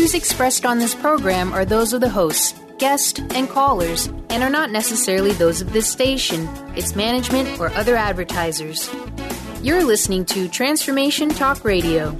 views expressed on this program are those of the hosts, guests, and callers, and are not necessarily those of this station, its management, or other advertisers. You're listening to Transformation Talk Radio.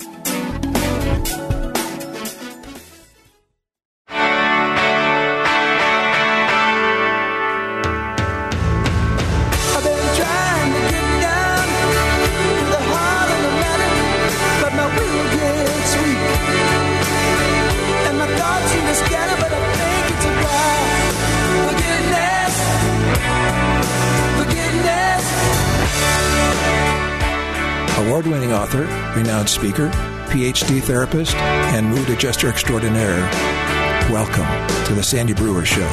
Award-winning author, renowned speaker, PhD therapist, and mood adjuster extraordinaire. Welcome to the Sandy Brewer Show.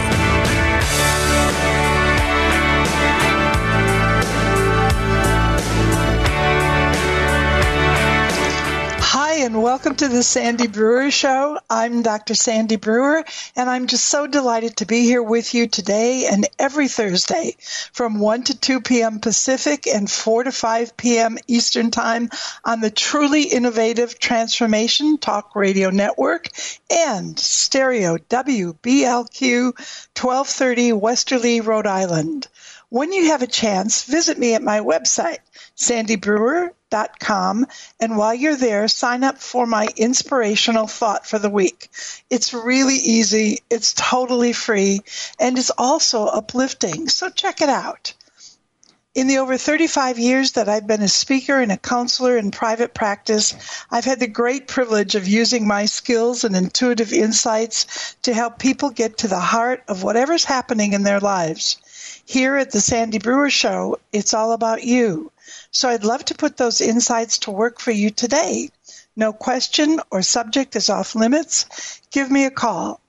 And welcome to the Sandy Brewer Show. I'm Dr. Sandy Brewer, and I'm just so delighted to be here with you today and every Thursday from 1 to 2 p.m. Pacific and 4 to 5 p.m. Eastern Time on the truly innovative Transformation Talk Radio Network and Stereo WBLQ 1230 Westerly, Rhode Island. When you have a chance, visit me at my website, sandybrewer.com, and while you're there, sign up for my inspirational thought for the week. It's really easy, it's totally free, and it's also uplifting, so check it out. In the over 35 years that I've been a speaker and a counselor in private practice, I've had the great privilege of using my skills and intuitive insights to help people get to the heart of whatever's happening in their lives. Here at the Sandy Brewer Show, it's all about you. So I'd love to put those insights to work for you today. No question or subject is off limits. Give me a call,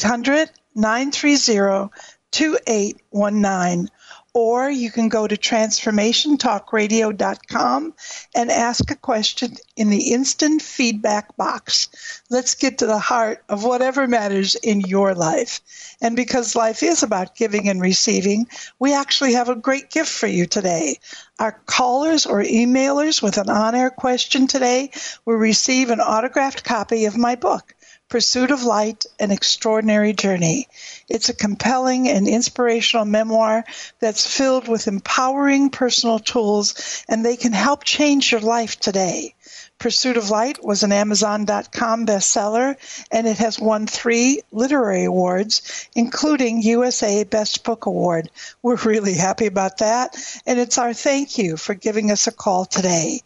800-930-2819. Or you can go to transformationtalkradio.com and ask a question in the instant feedback box. Let's get to the heart of whatever matters in your life. And because life is about giving and receiving, we actually have a great gift for you today. Our callers or emailers with an on-air question today will receive an autographed copy of my book, Pursuit of Light, An Extraordinary Journey. It's a compelling and inspirational memoir that's filled with empowering personal tools, and they can help change your life today. Pursuit of Light was an Amazon.com bestseller, and it has won 3 literary awards, including USA Best Book Award. We're really happy about that, and it's our thank you for giving us a call today,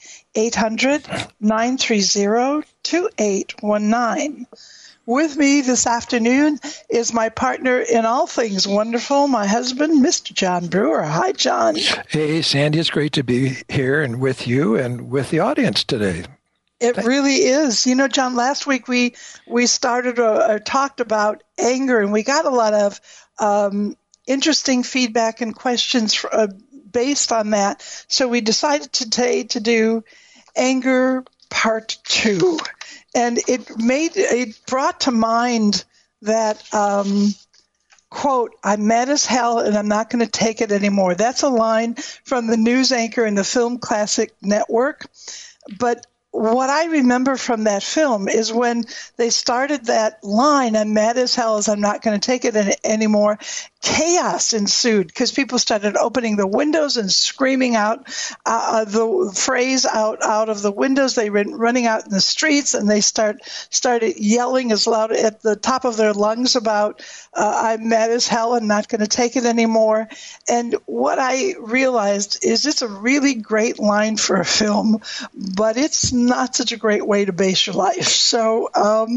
800-930-2819. With me this afternoon is my partner in all things wonderful, my husband, Mr. John Brewer. Hi, John. Hey, Sandy, it's great to be here and with you and with the audience today. It really is. You know, John, last week we started or talked about anger, and we got a lot of interesting feedback and questions based on that. So we decided today to do anger part 2. And it brought to mind that quote, "I'm mad as hell and I'm not going to take it anymore." That's a line from the news anchor in the Film Classic Network. But what I remember from that film is when they started that line, "I'm mad as hell as I'm not going to take it anymore," chaos ensued because people started opening the windows and screaming out the phrase out of the windows. They were running out in the streets, and they started yelling as loud at the top of their lungs about "I'm mad as hell and not going to take it anymore." And what I realized is it's a really great line for a film, but it's not such a great way to base your life. So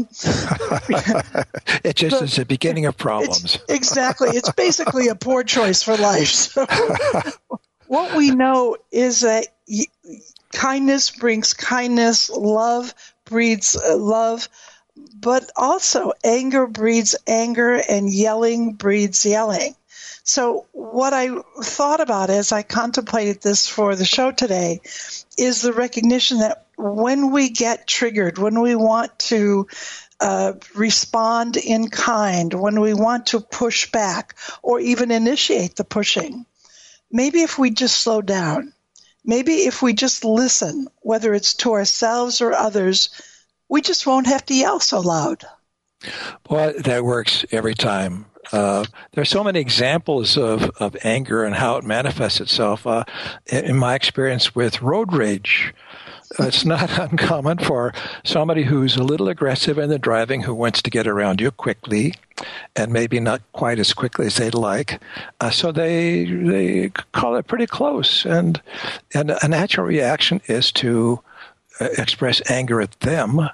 it just is the beginning of problems. Exactly. It's basically a poor choice for life. So what we know is that kindness brings kindness, love breeds love, but also anger breeds anger, and yelling breeds yelling. So what I thought about as I contemplated this for the show today is the recognition that when we get triggered, when we want to respond in kind, when we want to push back or even initiate the pushing, maybe if we just slow down, maybe if we just listen, whether it's to ourselves or others, we just won't have to yell so loud. Boy, that works every time. There's so many examples of anger and how it manifests itself. In my experience with road rage, it's not uncommon for somebody who's a little aggressive in the driving, who wants to get around you quickly, and maybe not quite as quickly as they'd like. So they call it pretty close. And a natural reaction is to express anger at them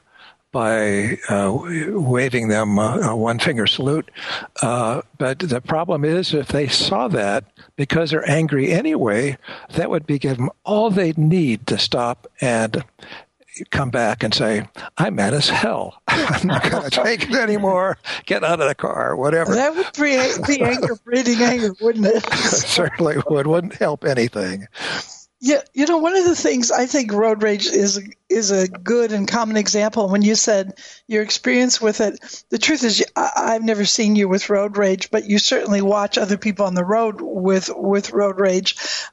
by waving them a one-finger salute. But the problem is, if they saw that, because they're angry anyway, that would give them all they need to stop and come back and say, I'm mad as hell. I'm not going to take it anymore. Get out of the car, whatever. That would be anger, breeding anger, wouldn't it? Certainly would. Wouldn't help anything. Yeah, one of the things I think road rage is a good and common example. When you said your experience with it, the truth is I've never seen you with road rage, but you certainly watch other people on the road with road rage.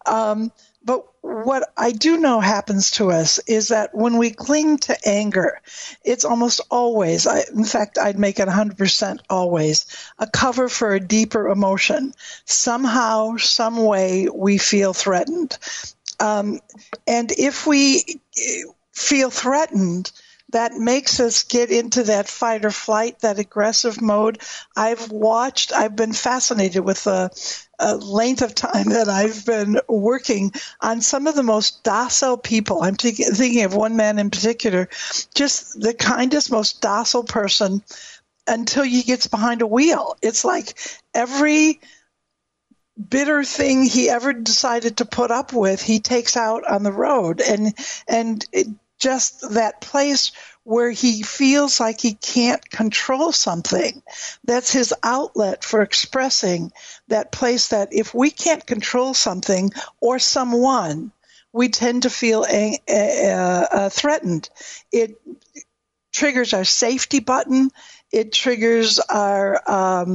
But what I do know happens to us is that when we cling to anger, it's almost always, in fact, I'd make it 100% always, a cover for a deeper emotion. Somehow, some way, we feel threatened. And if we feel threatened, that makes us get into that fight or flight, that aggressive mode. I've been fascinated with the length of time that I've been working on some of the most docile people. I'm thinking of one man in particular, just the kindest, most docile person until he gets behind a wheel. It's like every bitter thing he ever decided to put up with, he takes out on the road. And just that place where he feels like he can't control something, that's his outlet for expressing that place that if we can't control something or someone, we tend to feel threatened. It triggers our safety button. It triggers our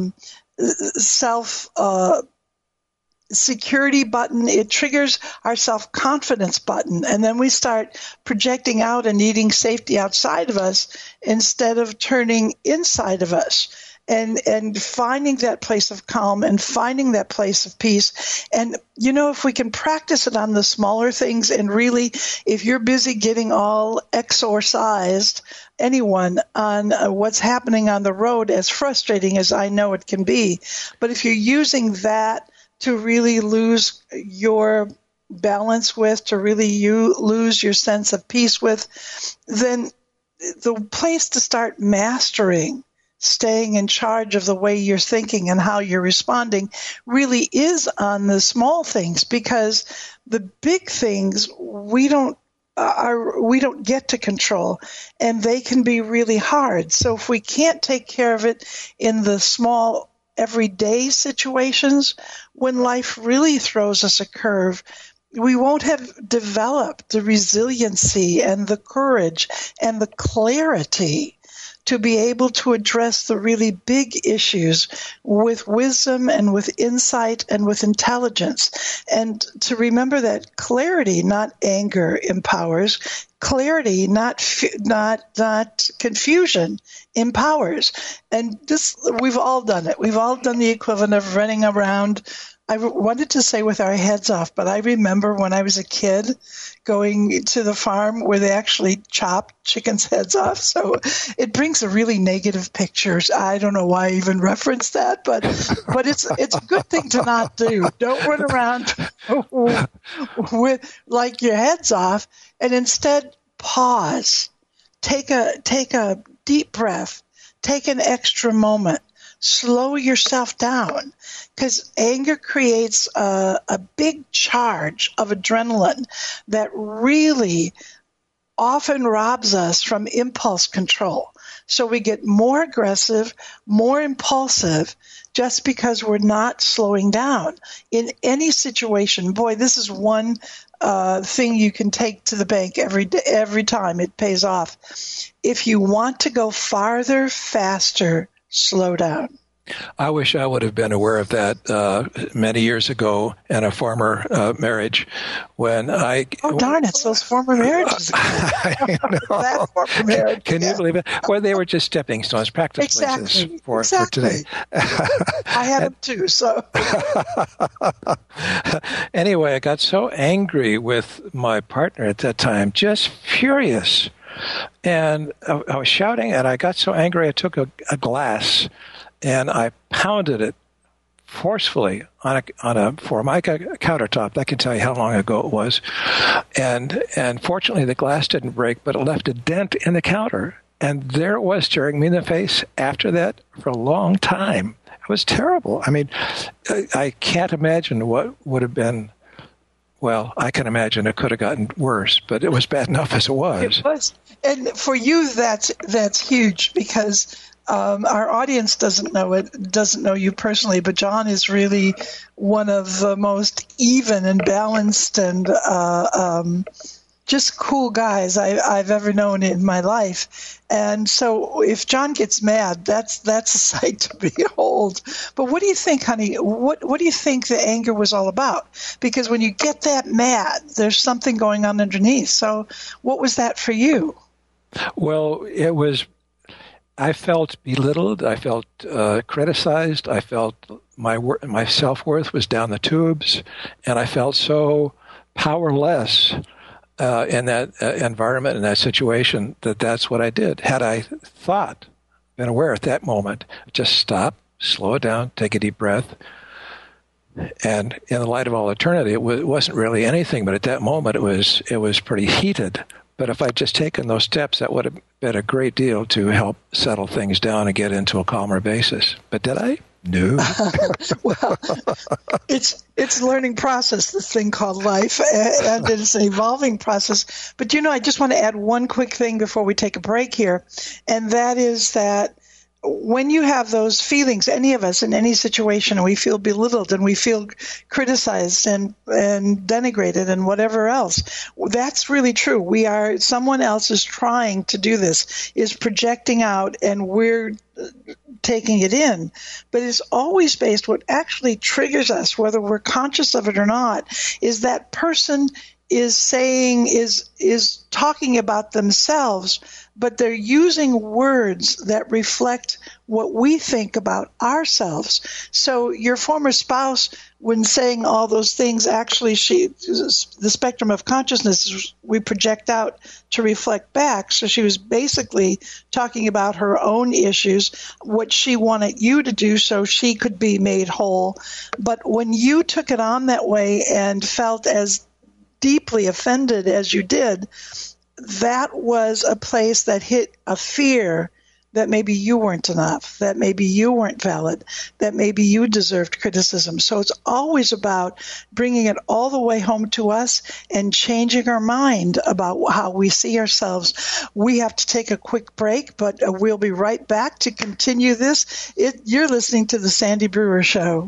security button. It triggers our self-confidence button. And then we start projecting out and needing safety outside of us instead of turning inside of us and finding that place of calm and finding that place of peace. And, if we can practice it on the smaller things, and really, if you're busy getting all exorcised, anyone on what's happening on the road, as frustrating as I know it can be, but if you're using that to really lose your balance with, to really lose your sense of peace with, then the place to start mastering, staying in charge of the way you're thinking and how you're responding really is on the small things, because the big things we don't get to control, and they can be really hard. So if we can't take care of it in the small everyday situations, when life really throws us a curve, we won't have developed the resiliency and the courage and the clarity to be able to address the really big issues with wisdom and with insight and with intelligence. And to remember that clarity, not anger, empowers. Clarity, not confusion, empowers. And this, we've all done it. We've all done the equivalent of running around. I wanted to say with our heads off, but I remember when I was a kid going to the farm where they actually chopped chickens' heads off. So it brings a really negative picture. I don't know why I even referenced that, but it's a good thing to not do. Don't run around with like your head's off, and instead pause. Take a deep breath. Take an extra moment. Slow yourself down, because anger creates a big charge of adrenaline that really often robs us from impulse control. So we get more aggressive, more impulsive, just because we're not slowing down. In any situation, boy, this is one thing you can take to the bank every time. It pays off. If you want to go farther, faster, slow down. I wish I would have been aware of that many years ago in a former marriage when I... Oh, darn, it's those former marriages. I know. That former marriage. Can you believe it? Well, they were just stepping stones, practice places for today. I had them too, so... Anyway, I got so angry with my partner at that time, just furious. And I was shouting, and I got so angry I took a glass and I pounded it forcefully on a Formica countertop. I can tell you how long ago it was. And fortunately, the glass didn't break, but it left a dent in the counter. And there it was, staring me in the face after that for a long time. It was terrible. I mean, I can't imagine what would have been. Well, I can imagine it could have gotten worse, but it was bad enough as it was. It was. And for you, that's huge because our audience doesn't know you personally, but John is really one of the most even and balanced and just cool guys I've ever known in my life. And so if John gets mad, that's a sight to behold. But what do you think, honey? What do you think the anger was all about? Because when you get that mad, there's something going on underneath. So what was that for you? Well, it was... I felt belittled. I felt criticized. I felt my self-worth was down the tubes, and I felt so powerless in that environment, in that situation, that's what I did. Had I been aware at that moment, just stop, slow it down, take a deep breath. And in the light of all eternity, it wasn't really anything, but at that moment it was pretty heated. But if I'd just taken those steps, that would have been a great deal to help settle things down and get into a calmer basis. But did I? No. Well, it's a learning process, this thing called life, and it's an evolving process. But, I just want to add one quick thing before we take a break here, and that is that when you have those feelings, any of us in any situation, and we feel belittled and we feel criticized and denigrated and whatever else, that's really true. Someone else is trying to do this, is projecting out, and we're taking it in. But it's always based, what actually triggers us, whether we're conscious of it or not, is that person is saying, is talking about themselves, but they're using words that reflect what we think about ourselves. So your former spouse, when saying all those things, actually the spectrum of consciousness we project out to reflect back. So she was basically talking about her own issues, what she wanted you to do so she could be made whole. But when you took it on that way and felt as deeply offended as you did, that was a place that hit a fear that maybe you weren't enough, that maybe you weren't valid, that maybe you deserved criticism. So it's always about bringing it all the way home to us and changing our mind about how we see ourselves. We have to take a quick break, but we'll be right back to continue this. You're listening to The Sandy Brewer Show.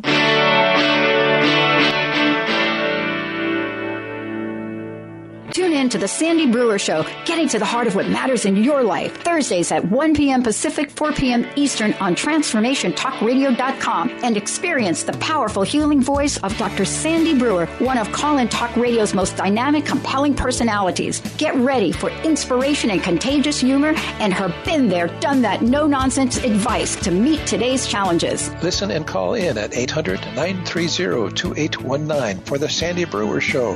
Tune in to The Sandy Brewer Show, getting to the heart of what matters in your life. Thursdays at 1 p.m. Pacific, 4 p.m. Eastern on TransformationTalkRadio.com, and experience the powerful healing voice of Dr. Sandy Brewer, one of Call-In Talk Radio's most dynamic, compelling personalities. Get ready for inspiration and contagious humor and her been there, done that, no-nonsense advice to meet today's challenges. Listen and call in at 800-930-2819 for The Sandy Brewer Show.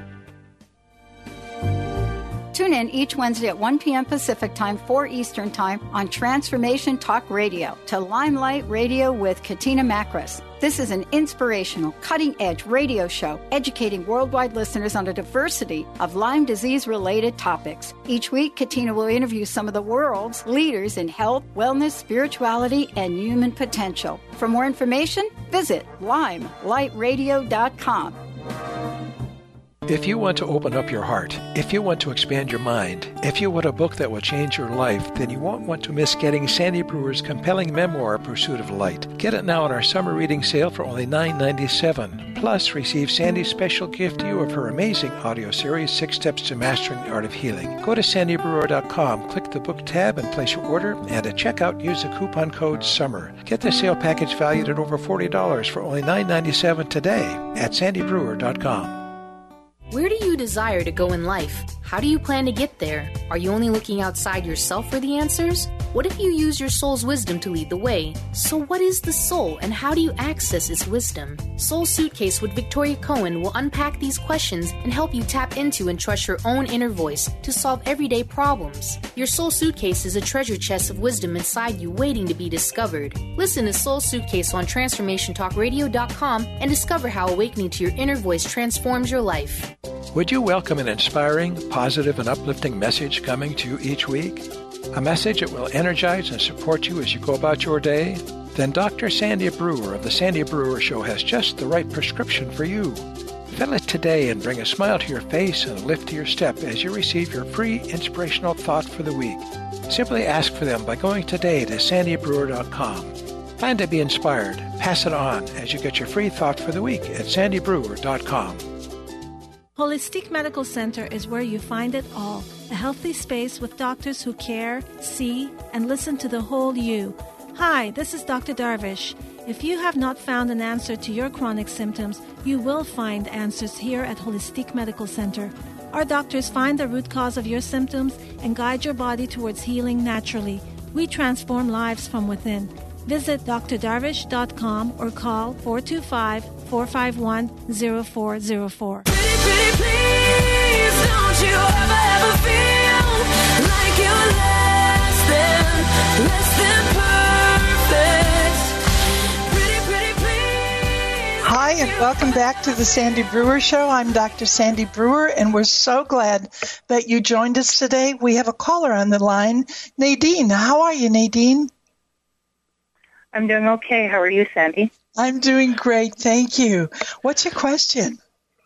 Tune in each Wednesday at 1 p.m. Pacific Time, 4 Eastern Time on Transformation Talk Radio to Limelight Radio with Katina Makris. This is an inspirational, cutting-edge radio show educating worldwide listeners on a diversity of Lyme disease-related topics. Each week, Katina will interview some of the world's leaders in health, wellness, spirituality, and human potential. For more information, visit LimeLightRadio.com. If you want to open up your heart, if you want to expand your mind, if you want a book that will change your life, then you won't want to miss getting Sandy Brewer's compelling memoir, Pursuit of Light. Get it now on our summer reading sale for only $9.97. Plus, receive Sandy's special gift to you of her amazing audio series, 6 Steps to Mastering the Art of Healing. Go to sandybrewer.com, click the book tab, and place your order, and at checkout, use the coupon code SUMMER. Get the sale package valued at over $40 for only $9.97 today at sandybrewer.com. Where do you desire to go in life? How do you plan to get there? Are you only looking outside yourself for the answers? What if you use your soul's wisdom to lead the way? So what is the soul and how do you access its wisdom? Soul Suitcase with Victoria Cohen will unpack these questions and help you tap into and trust your own inner voice to solve everyday problems. Your Soul Suitcase is a treasure chest of wisdom inside you waiting to be discovered. Listen to Soul Suitcase on TransformationTalkRadio.com and discover how awakening to your inner voice transforms your life. Would you welcome an inspiring, positive, and uplifting message coming to you each week? A message that will energize and support you as you go about your day? Then Dr. Sandy Brewer of The Sandy Brewer Show has just the right prescription for you. Fill it today and bring a smile to your face and a lift to your step as you receive your free inspirational thought for the week. Simply ask for them by going today to sandybrewer.com. Plan to be inspired. Pass it on as you get your free thought for the week at sandybrewer.com. Holistic Medical Center is where you find it all. A healthy space with doctors who care, see, and listen to the whole you. Hi, this is Dr. Darvish. If you have not found an answer to your chronic symptoms, you will find answers here at Holistic Medical Center. Our doctors find the root cause of your symptoms and guide your body towards healing naturally. We transform lives from within. Visit drdarvish.com or call 425-451-0404. Pretty please, don't you ever feel like you're less than perfect. Pretty please. Hi, and welcome back to the Sandy Brewer Show. I'm Dr. Sandy Brewer, and we're so glad that you joined us today. We have a caller on the line, Nadine. How are you, Nadine? I'm doing okay. How are you, Sandy? I'm doing great, thank you. What's your question?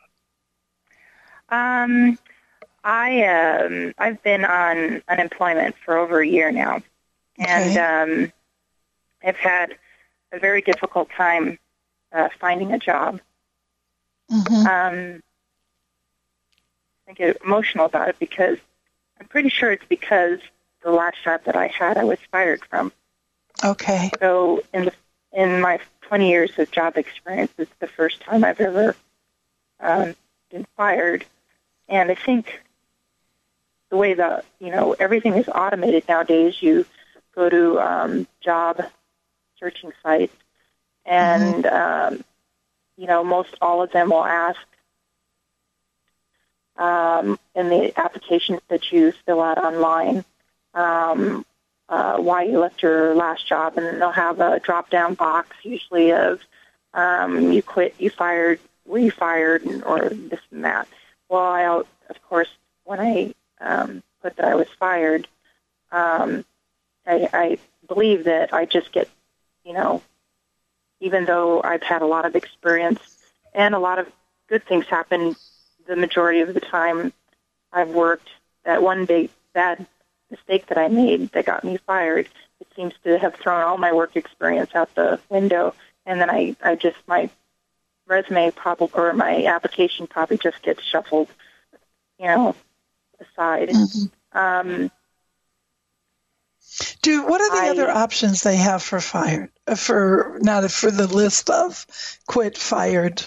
I've been on unemployment for over a year now, and I've had a very difficult time finding a job. I get emotional about it because I'm pretty sure it's because the last job that I had, I was fired from. Okay. So in my 20 years of job experience, it's the first time I've ever been fired. And I think the way that, everything is automated nowadays, you go to job searching sites, and, most all of them will ask in the applications that you fill out online why you left your last job, and then they'll have a drop-down box usually of you quit, you fired, were you fired, or this and that. Well, of course, when I put that I was fired, I believe that I just get, even though I've had a lot of experience and a lot of good things happen the majority of the time I've worked, that one big bad mistake that I made that got me fired, it seems to have thrown all my work experience out the window, and then I just, my resume probably, or my application probably just gets shuffled, aside. What are the other options they have for fired? For the list of quit, fired.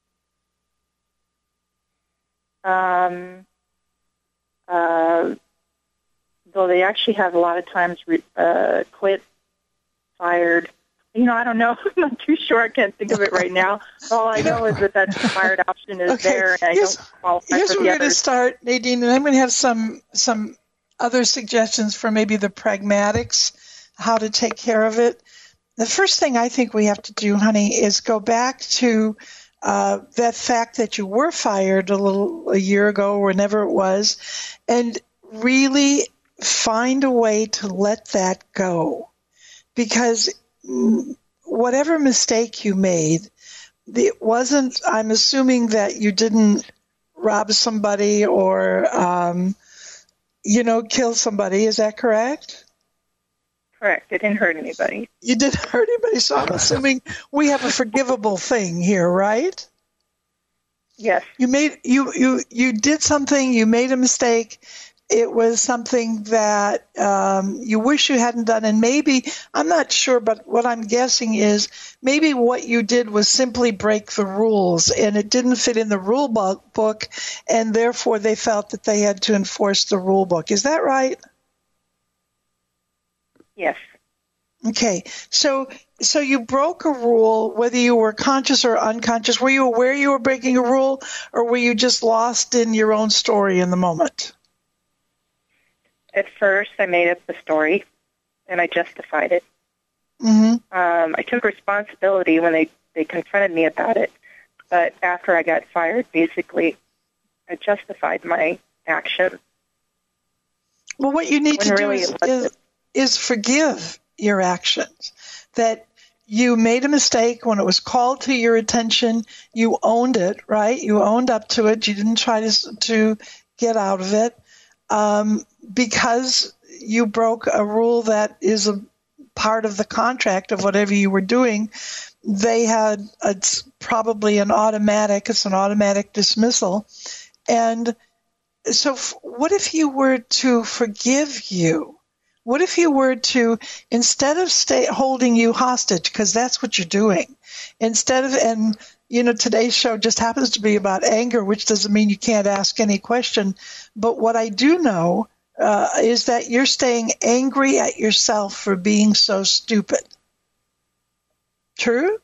Though they actually have a lot of times quit, fired. I don't know. I'm not too sure. I can't think of it right now. All I know is that the fired option is there, and I don't qualify here's for the where others. To start, Nadine, and I'm going to have some other suggestions for maybe the pragmatics, how to take care of it. The first thing I think we have to do, honey, is go back to that fact that you were fired a year ago, whenever it was, and really find a way to let that go. Because whatever mistake you made, it wasn't, I'm assuming that you didn't rob somebody or, kill somebody. Is that correct? Correct. It didn't hurt anybody. You didn't hurt anybody, so I'm assuming we have a forgivable thing here, right? Yes. You did something, you made a mistake. It was something that you wish you hadn't done, and maybe, I'm not sure, but what I'm guessing is maybe what you did was simply break the rules, and it didn't fit in the rule book, and therefore they felt that they had to enforce the rule book. Is that right? Yes. Okay, so you broke a rule, whether you were conscious or unconscious. Were you aware you were breaking a rule, or were you just lost in your own story in the moment? At first, I made up the story, and I justified it. Mm-hmm. I took responsibility when they confronted me about it, but after I got fired, basically, I justified my action. Well, what you need to do really is forgive your actions. That you made a mistake when it was called to your attention. You owned it, right? You owned up to it. You didn't try to get out of it. Because you broke a rule that is a part of the contract of whatever you were doing, they had it's an automatic dismissal. And so what if you were to forgive you? What if you were to, instead of holding you hostage, because that's what you're doing, today's show just happens to be about anger, which doesn't mean you can't ask any question. But what I do know is that you're staying angry at yourself for being so stupid. True?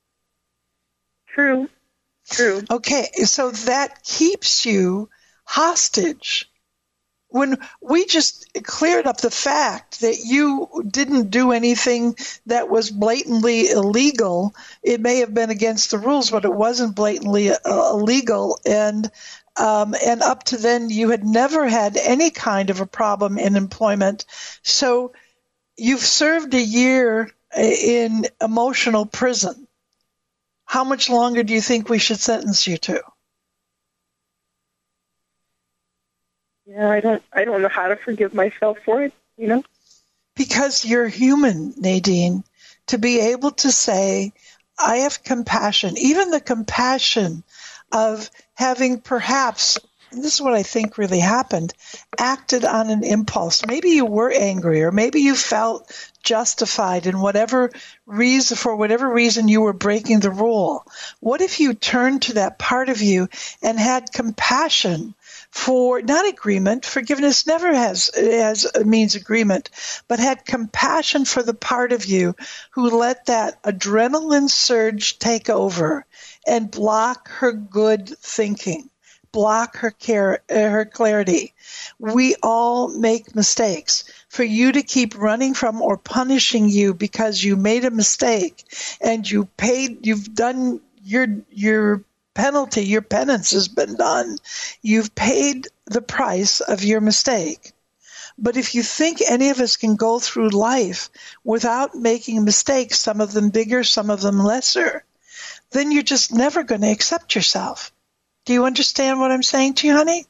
True. Okay, so that keeps you hostage. When we just cleared up the fact that you didn't do anything that was blatantly illegal, it may have been against the rules, but it wasn't blatantly illegal. And up to then, you had never had any kind of a problem in employment. So you've served a year in emotional prison. How much longer do you think we should sentence you to? Yeah, I don't know how to forgive myself for it, Because you're human, Nadine, to be able to say, I have compassion, even the compassion of having perhaps, and this is what I think really happened, acted on an impulse. Maybe you were angry, or maybe you felt justified in whatever reason you were breaking the rule. What if you turned to that part of you and had compassion for, not agreement, forgiveness never means agreement, but had compassion for the part of you who let that adrenaline surge take over and block her good thinking, block her clarity. We all make mistakes. For you to keep running from or punishing you because you made a mistake and you've done your penalty, your penance has been done. You've paid the price of your mistake. But if you think any of us can go through life without making mistakes, some of them bigger, some of them lesser, then you're just never going to accept yourself. Do you understand what I'm saying to you, honey?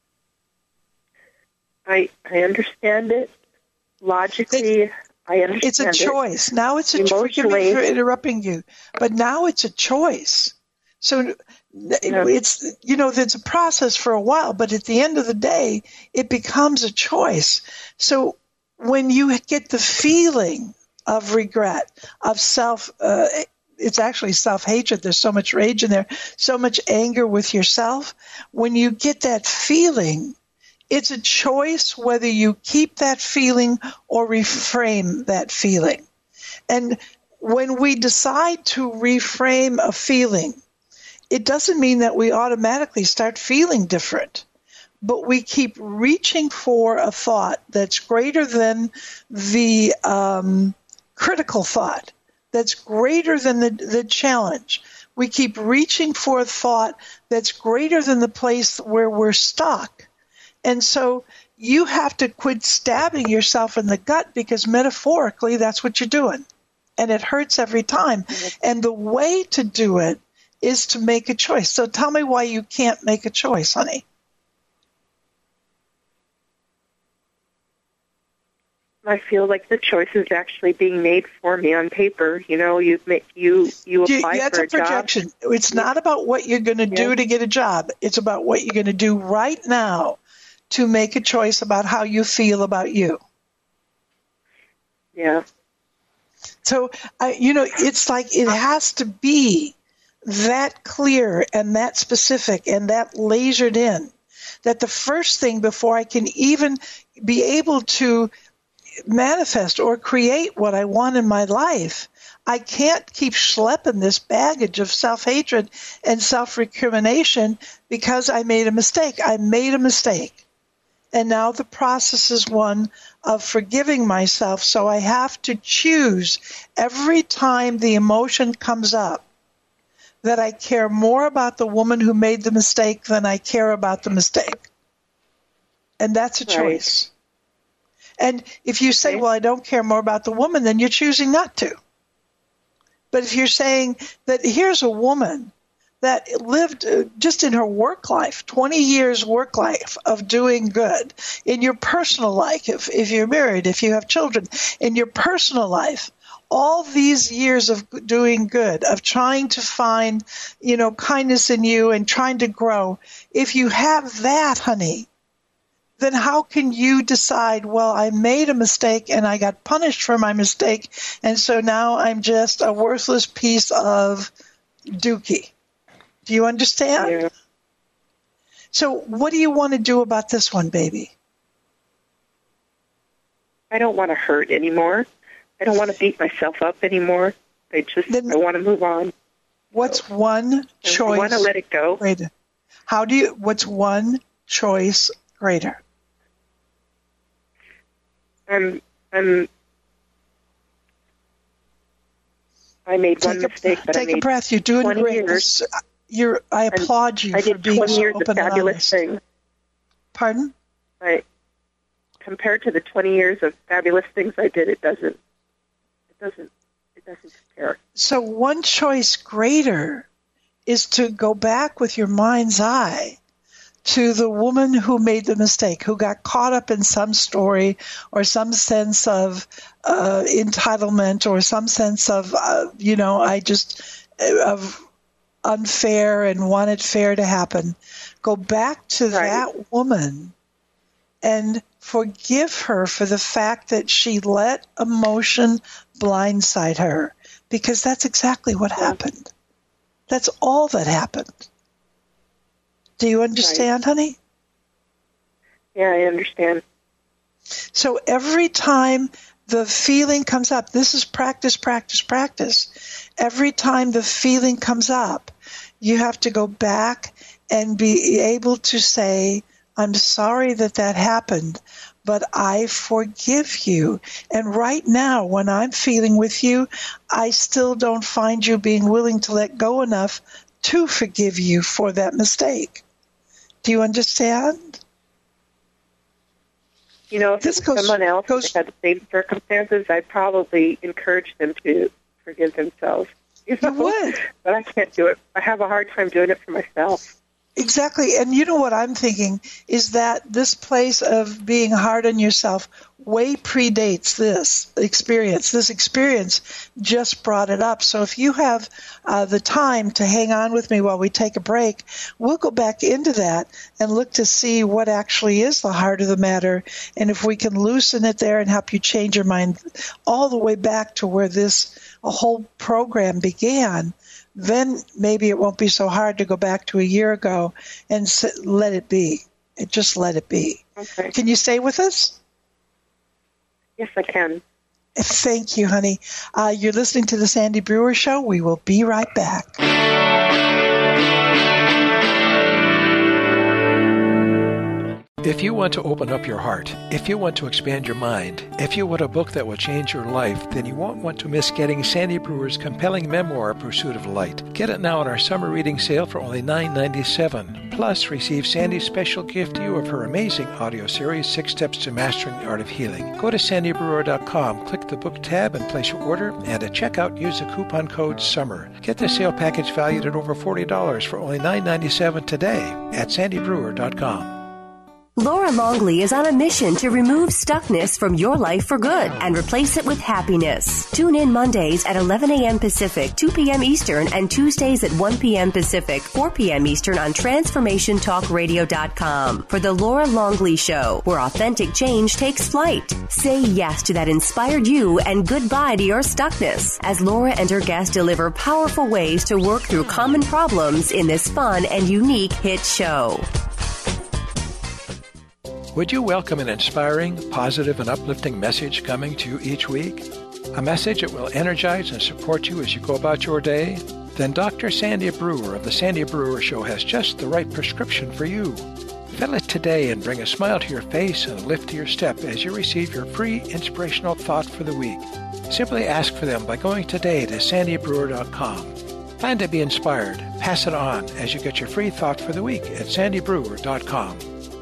I understand it. Logically, I understand it. It's a choice. Now it's a choice. Forgive me for interrupting you. But now it's a choice. So it's, there's a process for a while, but at the end of the day, it becomes a choice. So when you get the feeling of regret, of it's actually self-hatred. There's so much rage in there, so much anger with yourself. When you get that feeling, it's a choice whether you keep that feeling or reframe that feeling. And when we decide to reframe a feeling, it doesn't mean that we automatically start feeling different, but we keep reaching for a thought that's greater than the critical thought, that's greater than the challenge. We keep reaching for a thought that's greater than the place where we're stuck. And so you have to quit stabbing yourself in the gut, because metaphorically that's what you're doing. And it hurts every time. And the way to do it is to make a choice. So tell me why you can't make a choice, honey. I feel like the choice is actually being made for me on paper. You know, you apply That's for a projection. job. It's not about what you're going to do to get a job. It's about what you're going to do right now to make a choice about how you feel about you. Yeah. So, it's like it has to be that clear and that specific and that lasered in that the first thing before I can even be able to manifest or create what I want in my life, I can't keep schlepping this baggage of self-hatred and self-recrimination because I made a mistake. I made a mistake. And now the process is one of forgiving myself. So I have to choose every time the emotion comes up that I care more about the woman who made the mistake than I care about the mistake. And that's a choice. Right. And if you say, well, I don't care more about the woman, then you're choosing not to. But if you're saying that here's a woman that lived just in her work life, 20 years work life of doing good, in your personal life, if you're married, if you have children, in your personal life, all these years of doing good, of trying to find, kindness in you and trying to grow, if you have that, honey, then how can you decide, well, I made a mistake and I got punished for my mistake, and so now I'm just a worthless piece of dookie? Do you understand? Yeah. So what do you want to do about this one, baby? I don't want to hurt anymore. I don't want to beat myself up anymore. I want to move on. What's one choice? I want to let it go. Greater? What's one choice greater? I made one mistake, but I made a breath. You're doing 20 great. Years. I applaud you for being so open and honest. Things. Pardon? Compared to the 20 years of fabulous things I did, it doesn't compare. So one choice greater is to go back with your mind's eye to the woman who made the mistake, who got caught up in some story or some sense of entitlement or some sense of, of unfair and wanted fair to happen. Go back to that woman and forgive her for the fact that she let emotion blindside her, because that's exactly what happened. That's all that happened. Do you understand, honey? Yeah, I understand. So every time the feeling comes up, this is practice, practice, practice. Every time the feeling comes up, you have to go back and be able to say, I'm sorry that happened, but I forgive you. And right now, when I'm feeling with you, I still don't find you being willing to let go enough to forgive you for that mistake. Do you understand? If it was someone else that had the same circumstances, I'd probably encourage them to forgive themselves. You would. But I can't do it. I have a hard time doing it for myself. Exactly. And you know what I'm thinking is that this place of being hard on yourself way predates this experience. This experience just brought it up. So if you have the time to hang on with me while we take a break, we'll go back into that and look to see what actually is the heart of the matter, and if we can loosen it there and help you change your mind all the way back to where this whole program began. Then maybe it won't be so hard to go back to a year ago and let it be. Just let it be. Okay. Can you stay with us? Yes, I can. Thank you, honey. You're listening to the Sandy Brewer Show. We will be right back. If you want to open up your heart, if you want to expand your mind, if you want a book that will change your life, then you won't want to miss getting Sandy Brewer's compelling memoir, Pursuit of Light. Get it now on our summer reading sale for only $9.97. Plus, receive Sandy's special gift to you of her amazing audio series, 6 Steps to Mastering the Art of Healing. Go to sandybrewer.com, click the book tab, and place your order, and at checkout, use the coupon code SUMMER. Get the sale package valued at over $40 for only $9.97 today at sandybrewer.com. Laura Longley is on a mission to remove stuckness from your life for good and replace it with happiness. Tune in Mondays at 11 a.m. Pacific, 2 p.m. Eastern, and Tuesdays at 1 p.m. Pacific, 4 p.m. Eastern on TransformationTalkRadio.com for The Laura Longley Show, where authentic change takes flight. Say yes to that inspired you and goodbye to your stuckness as Laura and her guests deliver powerful ways to work through common problems in this fun and unique hit show. Would you welcome an inspiring, positive, and uplifting message coming to you each week? A message that will energize and support you as you go about your day? Then Dr. Sandy Brewer of The Sandy Brewer Show has just the right prescription for you. Fill it today and bring a smile to your face and a lift to your step as you receive your free inspirational thought for the week. Simply ask for them by going today to sandybrewer.com. Plan to be inspired. Pass it on as you get your free thought for the week at sandybrewer.com.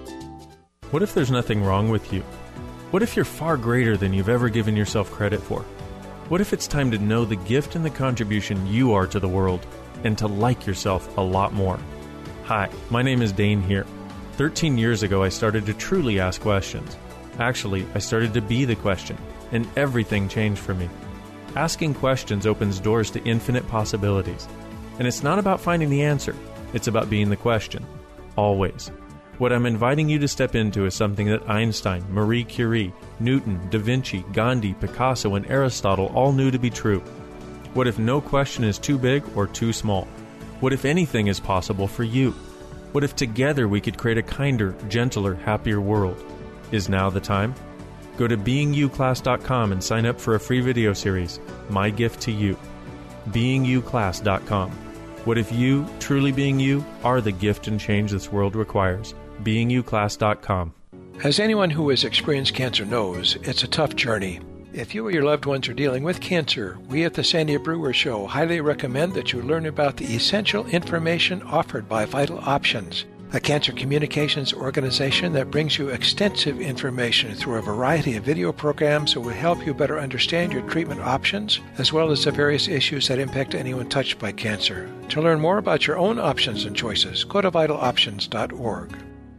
What if there's nothing wrong with you? What if you're far greater than you've ever given yourself credit for? What if it's time to know the gift and the contribution you are to the world and to like yourself a lot more? Hi, my name is Dane here. 13 years ago, I started to truly ask questions. Actually, I started to be the question, and everything changed for me. Asking questions opens doors to infinite possibilities. And it's not about finding the answer. It's about being the question. Always. What I'm inviting you to step into is something that Einstein, Marie Curie, Newton, Da Vinci, Gandhi, Picasso, and Aristotle all knew to be true. What if no question is too big or too small? What if anything is possible for you? What if together we could create a kinder, gentler, happier world? Is now the time? Go to beingyouclass.com and sign up for a free video series, My Gift to You. beingyouclass.com. What if you, truly being you, are the gift and change this world requires? beingyouclass.com. As anyone who has experienced cancer knows, it's a tough journey. If you or your loved ones are dealing with cancer, we at the Sandy Brewer Show highly recommend that you learn about the essential information offered by Vital Options, a cancer communications organization that brings you extensive information through a variety of video programs that will help you better understand your treatment options, as well as the various issues that impact anyone touched by cancer. To learn more about your own options and choices, go to vitaloptions.org.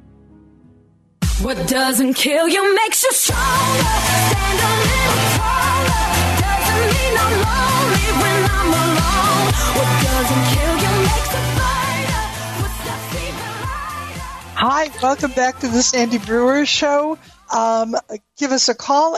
What doesn't kill you makes you stronger. Stand a little taller. Doesn't mean I'm lonely when I'm alone. What doesn't kill you makes a fighter. What steps even lighter. Hi, welcome back to the Sandy Brewer Show. Give us a call,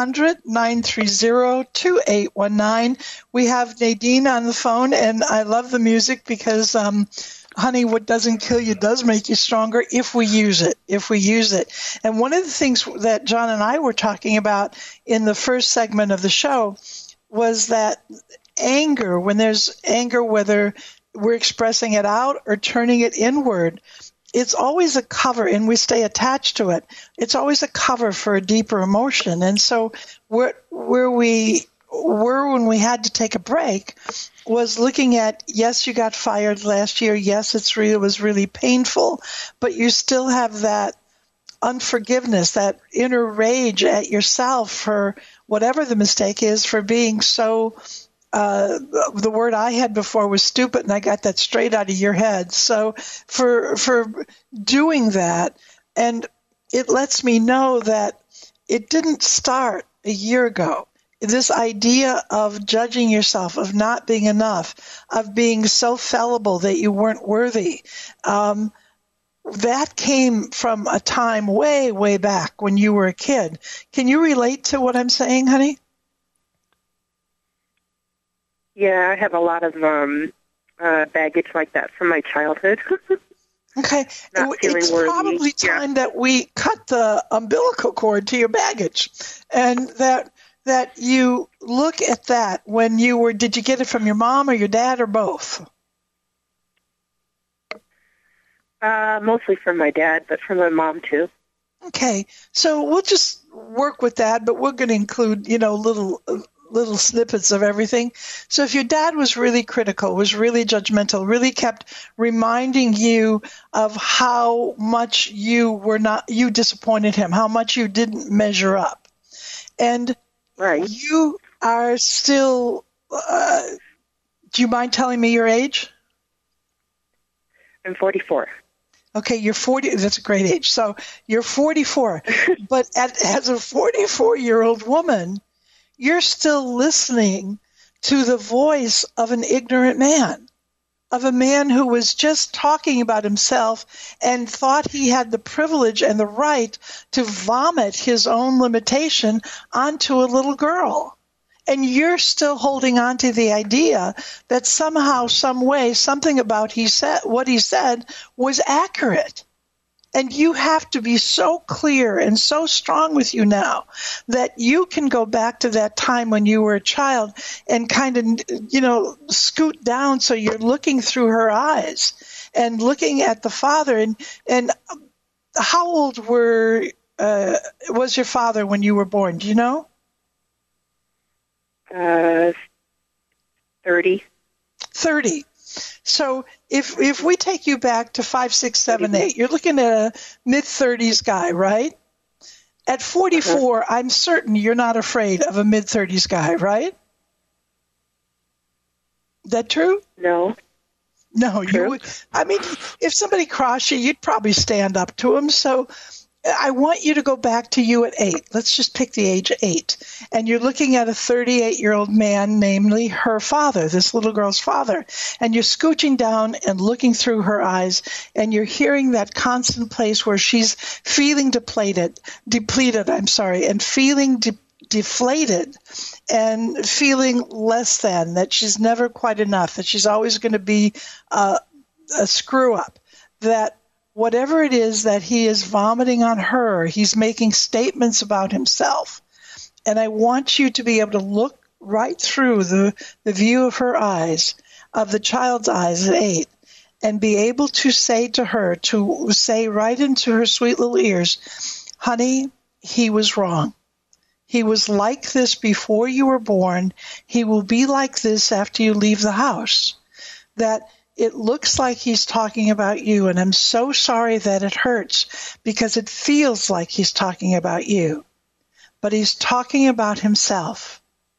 800-930-2819. We have Nadine on the phone, and I love the music because honey, what doesn't kill you does make you stronger if we use it, And one of the things that John and I were talking about in the first segment of the show was that anger, when there's anger, whether we're expressing it out or turning it inward, it's always a cover, and we stay attached to it. It's always a cover for a deeper emotion. And so where we were when we had to take a break was looking at, yes, you got fired last year. Yes, it was really painful, but you still have that unforgiveness, that inner rage at yourself for whatever the mistake is, for being so, the word I had before was stupid, and I got that straight out of your head. So for doing that, and it lets me know that it didn't start a year ago. This idea of judging yourself, of not being enough, of being so fallible that you weren't worthy, that came from a time way, way back when you were a kid. Can you relate to what I'm saying, honey? Yeah, I have a lot of baggage like that from my childhood. Okay. It's probably time that we cut the umbilical cord to your baggage, and that you look at that when you were, did you get it from your mom or your dad or both? Mostly from my dad, but from my mom too. Okay, so we'll just work with that, but we're going to include, little snippets of everything. So if your dad was really critical, was really judgmental, really kept reminding you of how much you disappointed him, how much you didn't measure up, and right. You are still, do you mind telling me your age? I'm 44. Okay, you're 40. That's a great age. So you're 44. But as a 44-year-old woman, you're still listening to the voice of an ignorant man, of a man who was just talking about himself and thought he had the privilege and the right to vomit his own limitation onto a little girl. And you're still holding on to the idea that somehow, some way, something about what he said was accurate. And you have to be so clear and so strong with you now that you can go back to that time when you were a child and kind of, scoot down so you're looking through her eyes and looking at the father. And how old was your father when you were born? Do you know? 30. 30. So if we take you back to 5, 6, 7, 8, you're looking at a mid-30s guy, right? At 44, I'm certain you're not afraid of a mid-30s guy, right? That true? No. No, you would. I mean, if somebody crossed you, you'd probably stand up to him. So I want you to go back to you at 8. Let's just pick the age 8. And you're looking at a 38-year-old man, namely her father, this little girl's father. And you're scooching down and looking through her eyes, and you're hearing that constant place where she's feeling depleted, and feeling deflated and feeling less than, that she's never quite enough, that she's always going to be a screw-up, that whatever it is that he is vomiting on her, he's making statements about himself. And I want you to be able to look right through the view of her eyes, of the child's eyes at 8, and be able to say to her, to say right into her sweet little ears, honey, he was wrong. He was like this before you were born. He will be like this after you leave the house. That it looks like he's talking about you, and I'm so sorry that it hurts because it feels like he's talking about you. But he's talking about himself.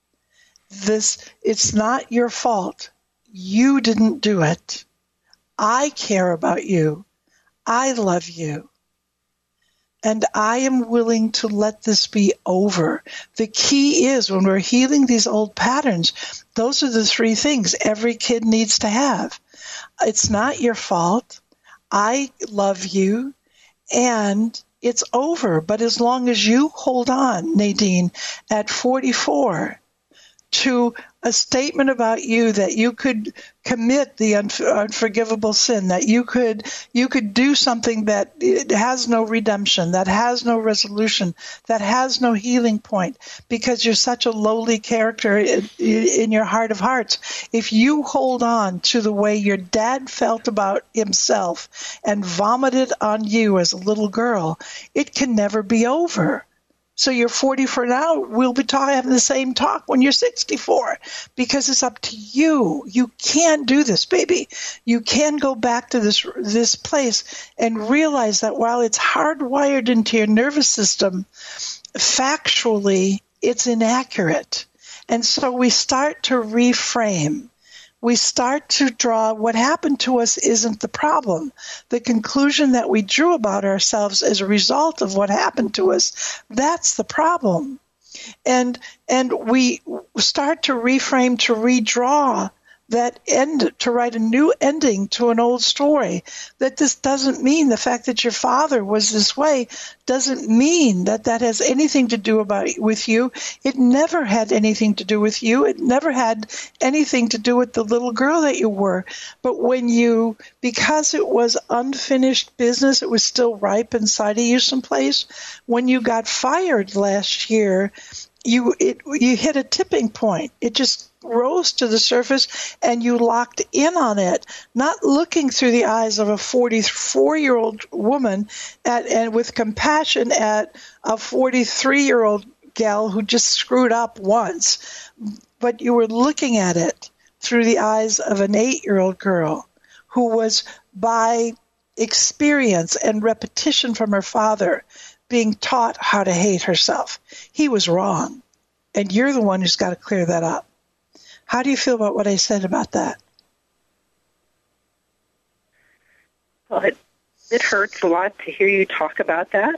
It's not your fault. You didn't do it. I care about you. I love you. And I am willing to let this be over. The key is when we're healing these old patterns, those are the 3 things every kid needs to have. It's not your fault. I love you. And it's over. But as long as you hold on, Nadine, at 44, to a statement about you that you could commit the unforgivable sin, that you could do something that has no redemption, that has no resolution, that has no healing point, because you're such a lowly character in your heart of hearts. If you hold on to the way your dad felt about himself and vomited on you as a little girl, it can never be over. So you're 40 for now. We'll be having the same talk when you're 64, because it's up to you. You can do this, baby. You can go back to this place and realize that while it's hardwired into your nervous system, factually, it's inaccurate. And so we start to reframe. We start to draw what happened to us isn't the problem. The conclusion that we drew about ourselves as a result of what happened to us, that's the problem. And we start to reframe, to redraw that end, to write a new ending to an old story. That this doesn't mean the fact that your father was this way doesn't mean that has anything to do with you. It never had anything to do with you. It never had anything to do with the little girl that you were. But because it was unfinished business, it was still ripe inside of you someplace. When you got fired last year, you hit a tipping point. It just rose to the surface, and you locked in on it, not looking through the eyes of a 44-year-old woman and with compassion at a 43-year-old gal who just screwed up once, but you were looking at it through the eyes of an 8-year-old girl who was, by experience and repetition from her father, being taught how to hate herself. He was wrong, and you're the one who's got to clear that up. How do you feel about what I said about that? Well, it hurts a lot to hear you talk about that.